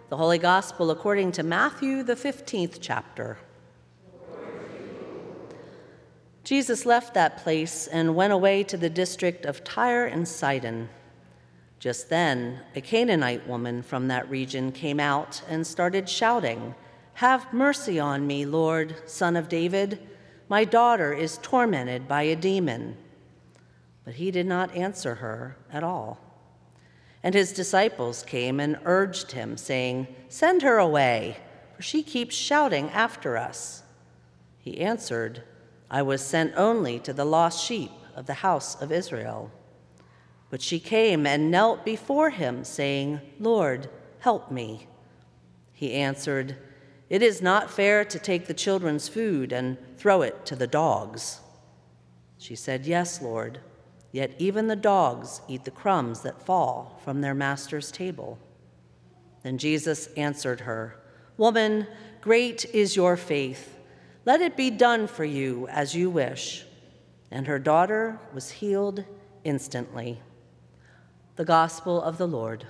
The Holy Gospel according to Matthew, the 15th chapter. Jesus left that place and went away to the district of Tyre and Sidon. Just then, a Canaanite woman from that region came out and started shouting, "Have mercy on me, Lord, Son of David. My daughter is tormented by a demon." But he did not answer her at all. And his disciples came and urged him, saying, "Send her away, for she keeps shouting after us." He answered, "I was sent only to the lost sheep of the house of Israel." But she came and knelt before him, saying, "Lord, help me." He answered, "It is not fair to take the children's food and throw it to the dogs." She said, "Yes, Lord, yet even the dogs eat the crumbs that fall from their master's table." Then Jesus answered her, "Woman, great is your faith. Let it be done for you as you wish." And her daughter was healed instantly. The Gospel of the Lord.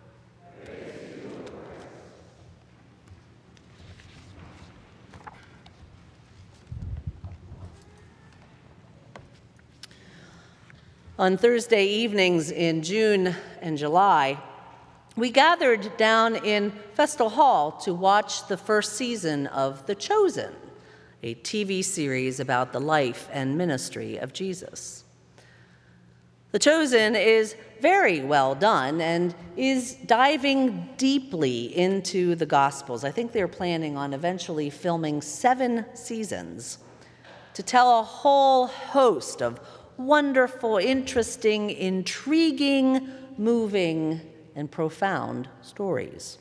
On Thursday evenings in June and July, we gathered down in Festal Hall to watch the first season of The Chosen, a TV series about the life and ministry of Jesus. The Chosen is very well done and is diving deeply into the Gospels. I think they're planning on eventually filming 7 seasons to tell a whole host of wonderful, interesting, intriguing, moving, and profound stories.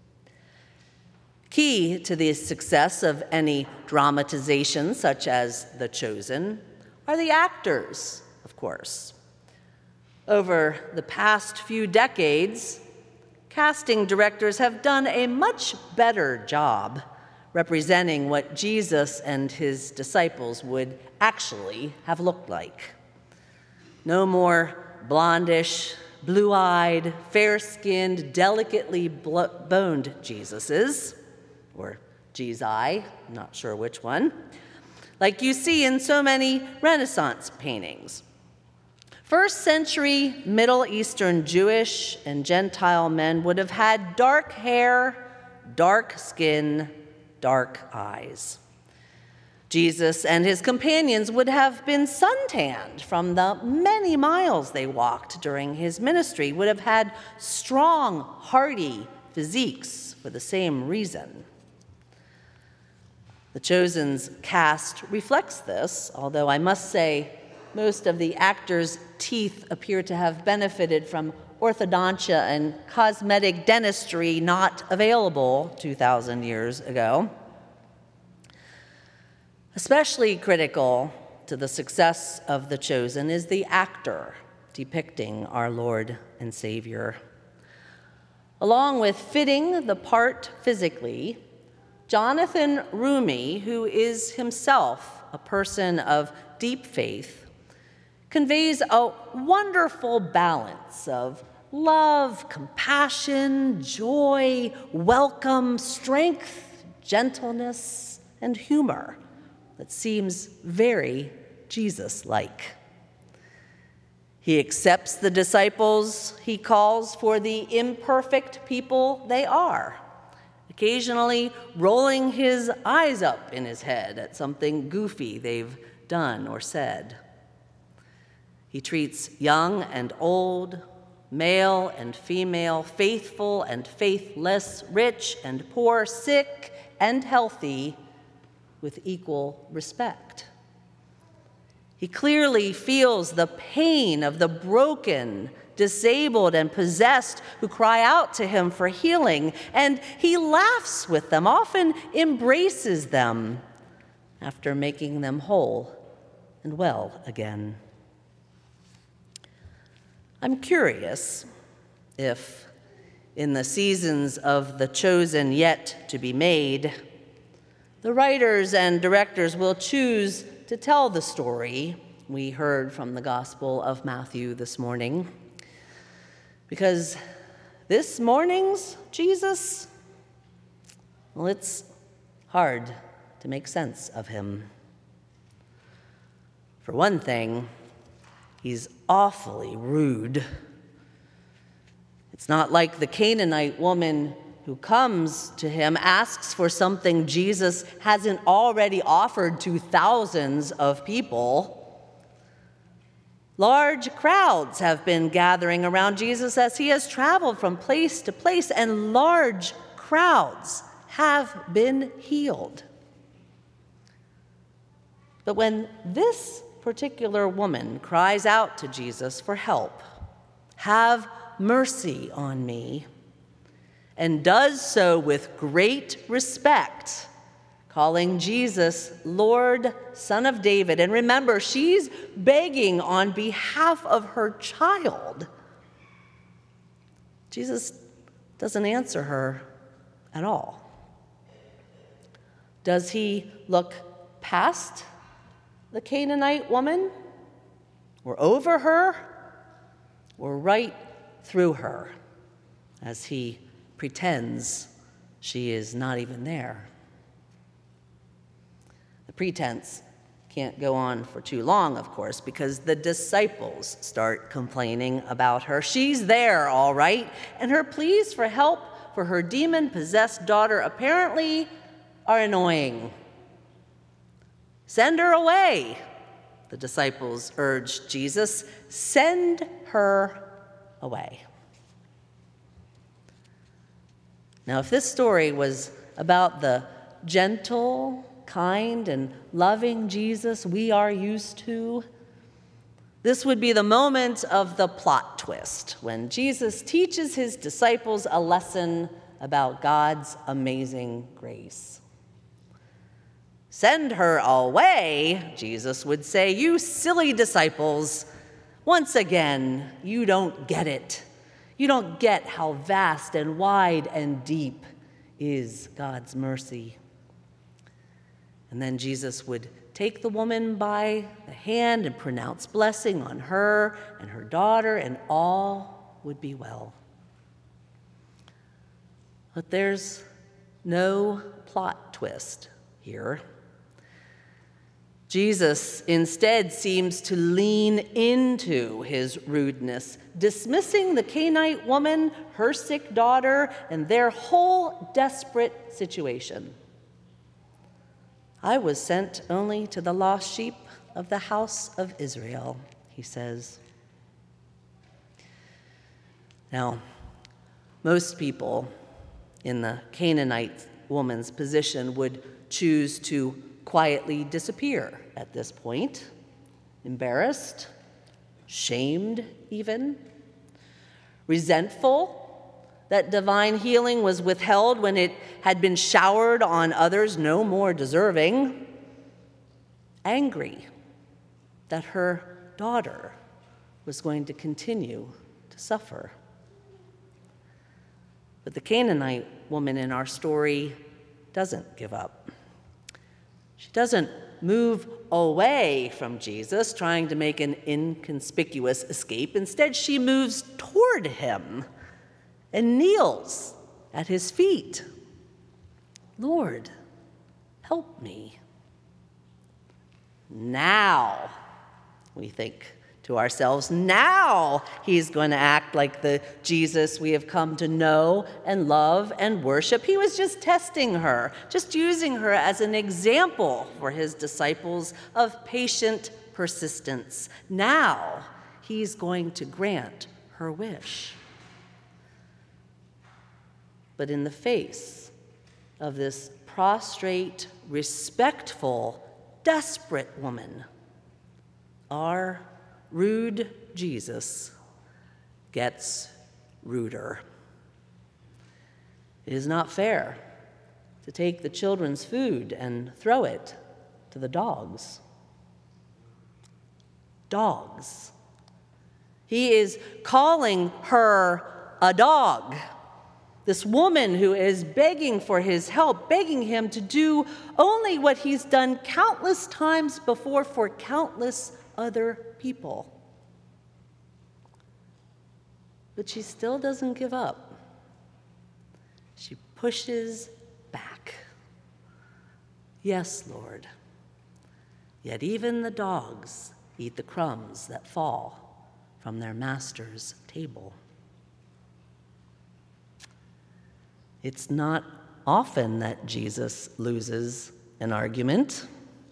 Key to the success of any dramatization such as The Chosen are the actors, of course. Over the past few decades, casting directors have done a much better job representing what Jesus and his disciples would actually have looked like. No more blondish, blue-eyed, fair-skinned, delicately boned Jesuses, or Jesus, not sure which one, like you see in so many Renaissance paintings. First-century Middle Eastern Jewish and Gentile men would have had dark hair, dark skin, dark eyes. Jesus and his companions would have been suntanned from the many miles they walked during his ministry, would have had strong, hardy physiques for the same reason. The Chosen's cast reflects this, although I must say most of the actors' teeth appear to have benefited from orthodontia and cosmetic dentistry not available 2,000 years ago. Especially critical to the success of The Chosen is the actor depicting our Lord and Savior. Along with fitting the part physically, Jonathan Roumie, who is himself a person of deep faith, conveys a wonderful balance of love, compassion, joy, welcome, strength, gentleness, and humor that seems very Jesus-like. He accepts the disciples he calls for the imperfect people they are, occasionally rolling his eyes up in his head at something goofy they've done or said. He treats young and old, male and female, faithful and faithless, rich and poor, sick and healthy, with equal respect. He clearly feels the pain of the broken, disabled, and possessed who cry out to him for healing, and he laughs with them, often embraces them after making them whole and well again. I'm curious if, in the seasons of The Chosen yet to be made, the writers and directors will choose to tell the story we heard from the Gospel of Matthew this morning. Because this morning's Jesus Well, it's hard to make sense of him. For one thing, he's awfully rude. It's not like the Canaanite woman who comes to him, asks for something Jesus hasn't already offered to thousands of people. Large crowds have been gathering around Jesus as he has traveled from place to place, and large crowds have been healed. But when this particular woman cries out to Jesus for help, "Have mercy on me," and does so with great respect, calling Jesus Lord, Son of David. And remember, she's begging on behalf of her child. Jesus doesn't answer her at all. Does he look past the Canaanite woman, or over her, or right through her, as he pretends she is not even there? The pretense can't go on for too long, of course, because the disciples start complaining about her. She's there, all right, and her pleas for help for her demon-possessed daughter apparently are annoying. "Send her away," the disciples urged Jesus. "Send her away." Now, if this story was about the gentle, kind, and loving Jesus we are used to, this would be the moment of the plot twist, when Jesus teaches his disciples a lesson about God's amazing grace. "Send her away," Jesus would say. "You silly disciples. Once again, you don't get it. You don't get how vast and wide and deep is God's mercy." And then Jesus would take the woman by the hand and pronounce blessing on her and her daughter, and all would be well. But there's no plot twist here. Jesus instead seems to lean into his rudeness, dismissing the Canaanite woman, her sick daughter, and their whole desperate situation. "I was sent only to the lost sheep of the house of Israel," he says. Now, most people in the Canaanite woman's position would choose to quietly disappear at this point, embarrassed, shamed even, resentful that divine healing was withheld when it had been showered on others no more deserving, angry that her daughter was going to continue to suffer. But the Canaanite woman in our story doesn't give up. She doesn't move away from Jesus, trying to make an inconspicuous escape. Instead, she moves toward him and kneels at his feet. "Lord, help me." Now, we think to ourselves, now he's going to act like the Jesus we have come to know and love and worship. He was just testing her, just using her as an example for his disciples of patient persistence. Now he's going to grant her wish. But in the face of this prostrate, respectful, desperate woman, our rude Jesus gets ruder. It is not fair to take the children's food and throw it to the dogs. Dogs. He is calling her a dog. This woman who is begging for his help, begging him to do only what he's done countless times before for countless other people. But she still doesn't give up. She pushes back. Yes, Lord. Yet even the dogs eat the crumbs that fall from their master's table. It's not often that Jesus loses an argument.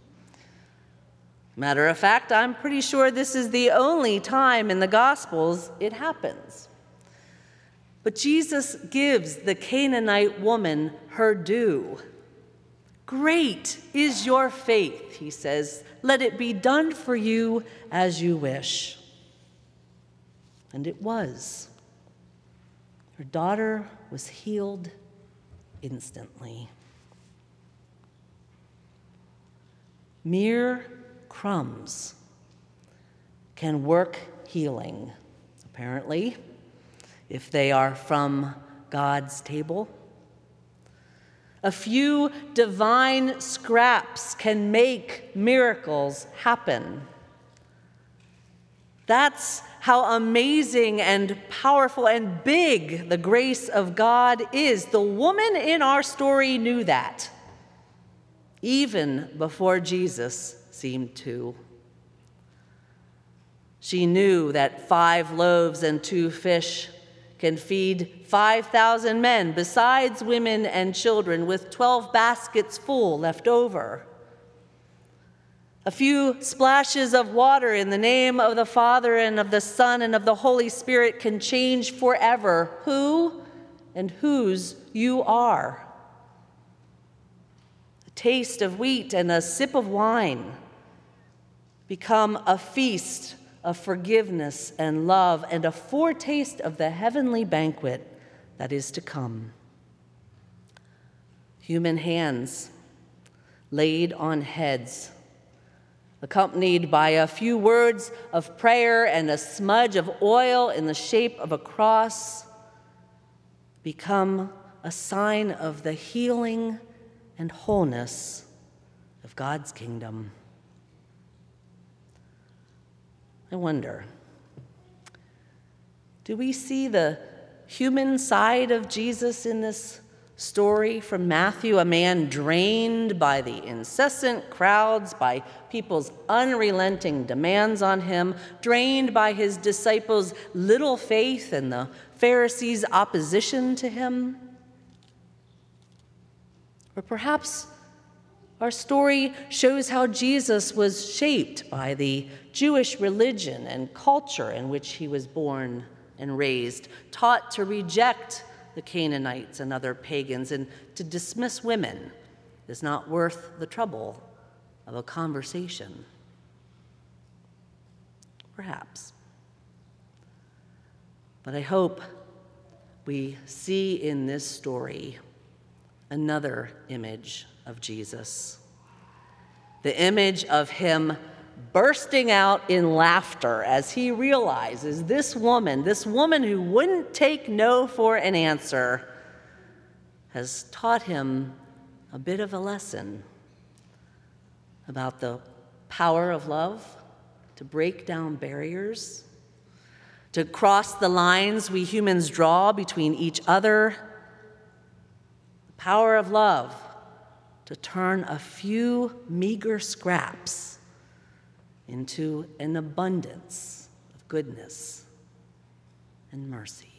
Matter of fact, I'm pretty sure this is the only time in the Gospels it happens. But Jesus gives the Canaanite woman her due. Great is your faith, he says. Let it be done for you as you wish. And it was. Her daughter was healed instantly. Mere crumbs can work healing, apparently, if they are from God's table. A few divine scraps can make miracles happen. That's how amazing and powerful and big the grace of God is. The woman in our story knew that, even before Jesus seemed to. She knew that 5 loaves and 2 fish can feed 5,000 men, besides women and children, with 12 baskets full left over. A few splashes of water in the name of the Father and of the Son and of the Holy Spirit can change forever who and whose you are. A taste of wheat and a sip of wine become a feast of forgiveness and love and a foretaste of the heavenly banquet that is to come. Human hands laid on heads, accompanied by a few words of prayer and a smudge of oil in the shape of a cross, become a sign of the healing and wholeness of God's kingdom. I wonder, do we see the human side of Jesus in this story from Matthew, a man drained by the incessant crowds, by people's unrelenting demands on him, drained by his disciples' little faith and the Pharisees' opposition to him? Or perhaps our story shows how Jesus was shaped by the Jewish religion and culture in which he was born and raised, taught to reject the Canaanites and other pagans and to dismiss women is not worth the trouble of a conversation. Perhaps. But I hope we see in this story another image of Jesus, the image of him bursting out in laughter as he realizes this woman who wouldn't take no for an answer, has taught him a bit of a lesson about the power of love to break down barriers, to cross the lines we humans draw between each other, the power of love to turn a few meager scraps into an abundance of goodness and mercy.